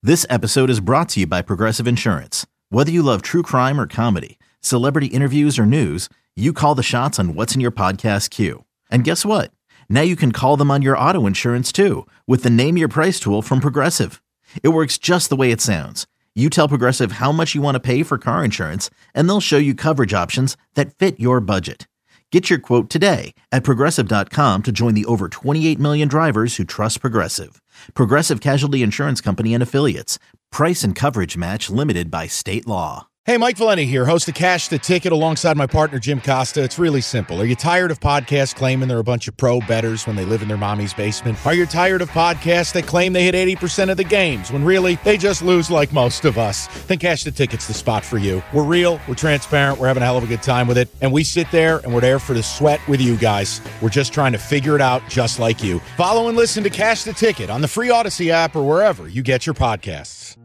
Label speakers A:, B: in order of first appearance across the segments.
A: This episode is brought to you by Progressive Insurance. Whether you love true crime or comedy, celebrity interviews or news, you call the shots on what's in your podcast queue. And guess what? Now you can call them on your auto insurance too with the Name Your Price tool from Progressive. It works just the way it sounds. You tell Progressive how much you want to pay for car insurance, and they'll show you coverage options that fit your budget. Get your quote today at Progressive.com to join the over 28 million drivers who trust Progressive. Progressive Casualty Insurance Company and Affiliates. Price and coverage match limited by state law.
B: Hey, Mike Valenti here, host of Cash the Ticket alongside my partner Jim Costa. It's really simple. Are you tired of podcasts claiming they're a bunch of pro bettors when they live in their mommy's basement? Are you tired of podcasts that claim they hit 80% of the games when really they just lose like most of us? Then Cash the Ticket's the spot for you. We're real, we're transparent, we're having a hell of a good time with it, and we sit there and we're there for the sweat with you guys. We're just trying to figure it out just like you. Follow and listen to Cash the Ticket on the free Odyssey app or wherever you get your podcasts.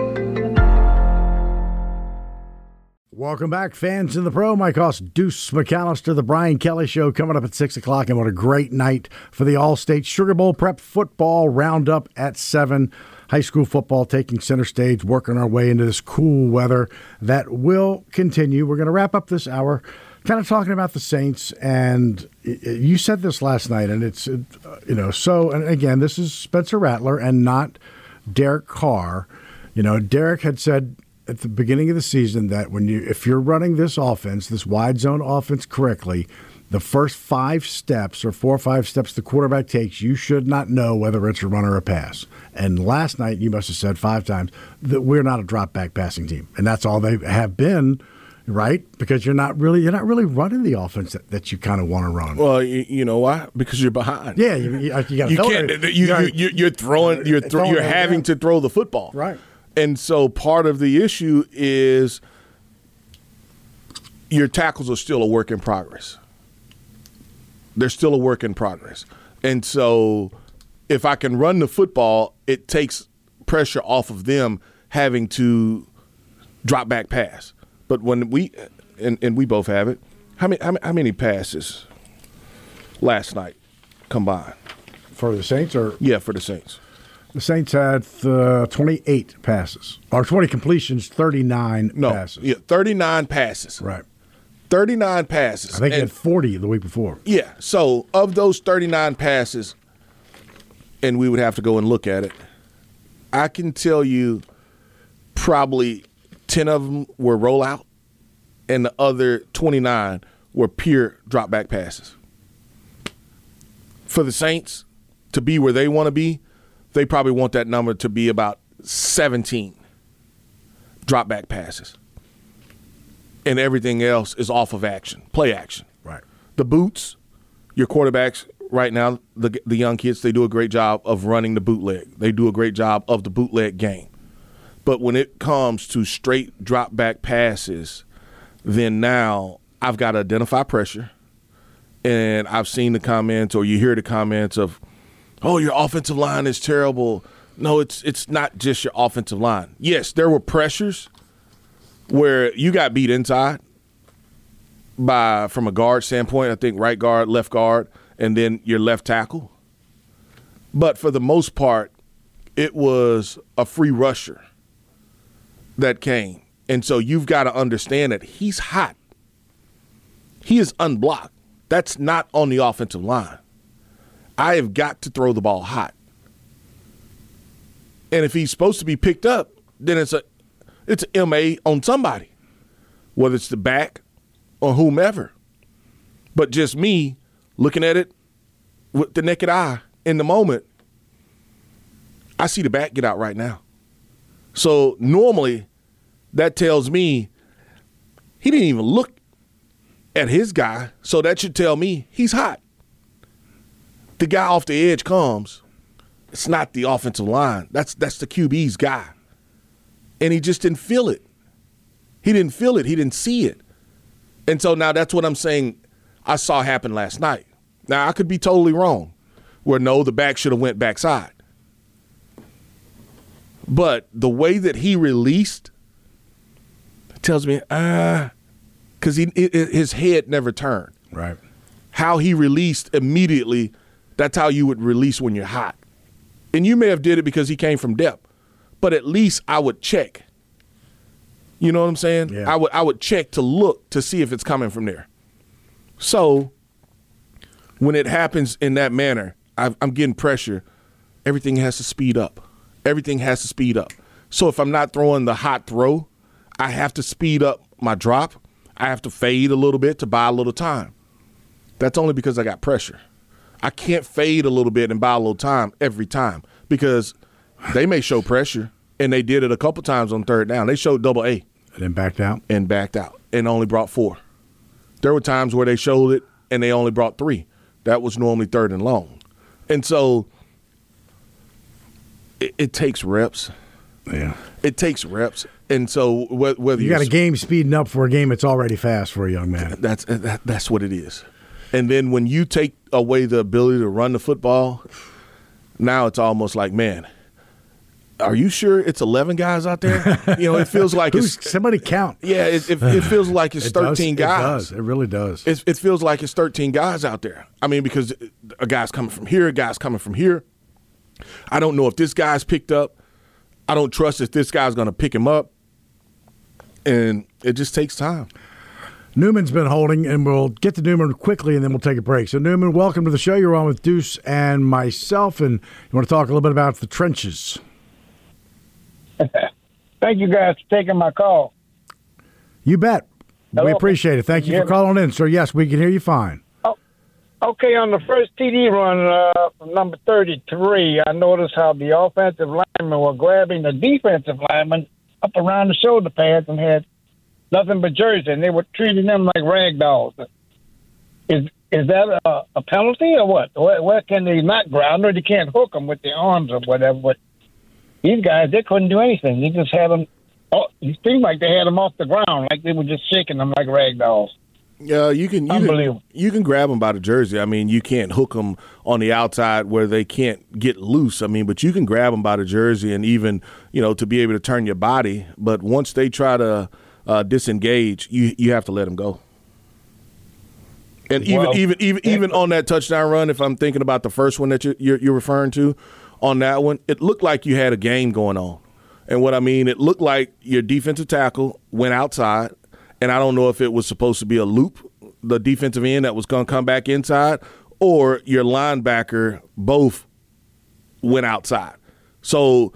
C: Welcome back, fans in the pro. Mike Hoss, Deuce McAllister, the Brian Kelly Show coming up at 6 o'clock. And what a great night for the All-State Sugar Bowl Prep Football Roundup at 7. High school football taking center stage, working our way into this cool weather that will continue. We're going to wrap up this hour kind of talking about the Saints. And you said this last night, and it's, and again, this is Spencer Rattler and not Derek Carr. Derek had said at the beginning of the season that if you're running this offense, this wide zone offense correctly, the first 5 steps or 4 or 5 steps the quarterback takes, you should not know whether it's a run or a pass. And last night you must have said 5 times that we're not a drop back passing team, and that's all they have been, right? Because you're not really running the offense that you kind of want to run.
D: Well, you know why? Because you're behind.
C: Yeah, you got to
D: you're having to throw the football,
C: right?
D: And so part of the issue is your tackles are still a work in progress. They're still a work in progress. And so if I can run the football, it takes pressure off of them having to drop back pass. But when we both have it, how many passes last night combined?
C: For the Saints?
D: Yeah, for the Saints.
C: The Saints had 28 passes, or 20 completions, 39 passes.
D: Yeah, 39 passes.
C: Right.
D: 39 passes.
C: I think he had 40 the week before.
D: Yeah, so of those 39 passes, and we would have to go and look at it, I can tell you probably 10 of them were rollout, and the other 29 were pure drop back passes. For the Saints to be where they want to be, they probably want that number to be about 17 drop back passes. And everything else is off of action, play action.
C: Right.
D: The boots, your quarterbacks right now, the young kids, they do a great job of running the bootleg. They do a great job of the bootleg game. But when it comes to straight drop back passes, then now I've got to identify pressure. And I've seen the comments, or you hear the comments of, oh, your offensive line is terrible. No, it's not just your offensive line. Yes, there were pressures where you got beat inside from a guard standpoint, I think right guard, left guard, and then your left tackle. But for the most part, it was a free rusher that came. And so you've got to understand that he's hot. He is unblocked. That's not on the offensive line. I have got to throw the ball hot. And if he's supposed to be picked up, then it's an MA on somebody, whether it's the back or whomever. But just me looking at it with the naked eye in the moment, I see the back get out right now. So normally that tells me he didn't even look at his guy, so that should tell me he's hot. The guy off the edge comes. It's not the offensive line. That's the QB's guy. And he just didn't feel it. He didn't feel it. He didn't see it. And so now that's what I'm saying I saw happen last night. Now, I could be totally wrong, where no, the back should have went backside. But the way that he released tells me, because his head never turned.
C: Right.
D: How he released immediately, that's how you would release when you're hot. And you may have did it because he came from depth. but at least I would check. You know what I'm saying?
C: Yeah.
D: I would check to look to see if it's coming from there. So when it happens in that manner, I'm getting pressure. Everything has to speed up. Everything has to speed up. So if I'm not throwing the hot throw, I have to speed up my drop. I have to fade a little bit to buy a little time. That's only because I got pressure. I can't fade a little bit and buy a little time every time because they may show pressure, and they did it a couple times on third down. They showed double A.
C: And then backed out?
D: And backed out and only brought 4. There were times where they showed it and they only brought 3. That was normally third and long. And so it takes reps.
C: Yeah.
D: It takes reps. And so whether
C: you got a game speeding up for a game that's already fast for a young man.
D: That's what it is. And then when you take away the ability to run the football, now it's almost like, man, are you sure it's 11 guys out there? You know, it feels like it's
C: somebody count.
D: Yeah, it feels like it's 13 guys.
C: It does. It really does.
D: It feels like it's 13 guys out there. I mean, because a guy's coming from here, a guy's coming from here. I don't know if this guy's picked up. I don't trust if this guy's going to pick him up. And it just takes time.
C: Newman's been holding, and we'll get to Newman quickly, and then we'll take a break. So, Newman, welcome to the show. You're on with Deuce and myself, and you want to talk a little bit about the trenches.
E: Thank you guys for taking my call.
C: You bet.
E: Hello?
C: We appreciate it. Thank you for calling in, sir. Yes, we can hear you fine.
E: Oh, okay, on the first TD run from number 33, I noticed how the offensive linemen were grabbing the defensive linemen up around the shoulder pads and had nothing but jersey, and they were treating them like rag dolls. Is that a penalty or what? Where can they not ground or they can't hook them with their arms or whatever? But these guys, they couldn't do anything. They just had them. Oh, it seemed like they had them off the ground, like they were just shaking them like rag dolls.
D: Yeah, you can grab them by the jersey. I mean, you can't hook them on the outside where they can't get loose. I mean, but you can grab them by the jersey and even, to be able to turn your body. But once they try to disengage, you have to let them go. And even on that touchdown run, if I'm thinking about the first one that you're referring to, on that one, it looked like you had a game going on. And what I mean, it looked like your defensive tackle went outside, and I don't know if it was supposed to be a loop, the defensive end that was going to come back inside, or your linebacker both went outside. So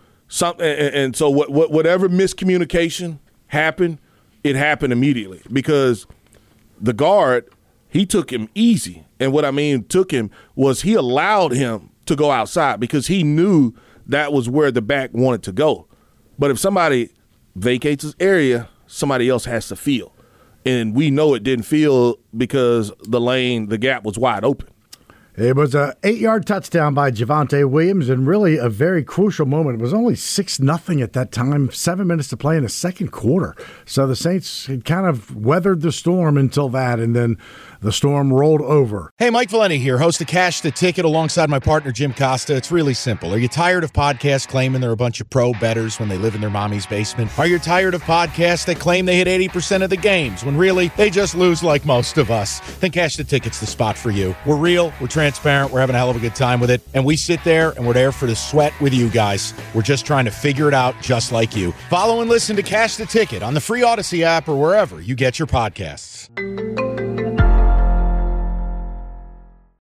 D: whatever miscommunication happened, it happened immediately because the guard, he took him easy. And what I mean took him was he allowed him to go outside because he knew that was where the back wanted to go. But if somebody vacates his area, somebody else has to feel. And we know it didn't feel because the gap was wide open.
C: It was an 8-yard touchdown by Javonte Williams, and really a very crucial moment. It was only 6-0 at that time, 7 minutes to play in the second quarter. So the Saints had kind of weathered the storm until that, and then the storm rolled over.
B: Hey, Mike Valeni here, host of Cash the Ticket alongside my partner Jim Costa. It's really simple. Are you tired of podcasts claiming they're a bunch of pro bettors when they live in their mommy's basement? Are you tired of podcasts that claim they hit 80% of the games when really they just lose like most of us? Then Cash the Ticket's the spot for you. We're real, we're transparent, we're having a hell of a good time with it, and we sit there and we're there for the sweat with you guys. We're just trying to figure it out just like you. Follow and listen to Cash the Ticket on the free Odyssey app or wherever you get your podcasts.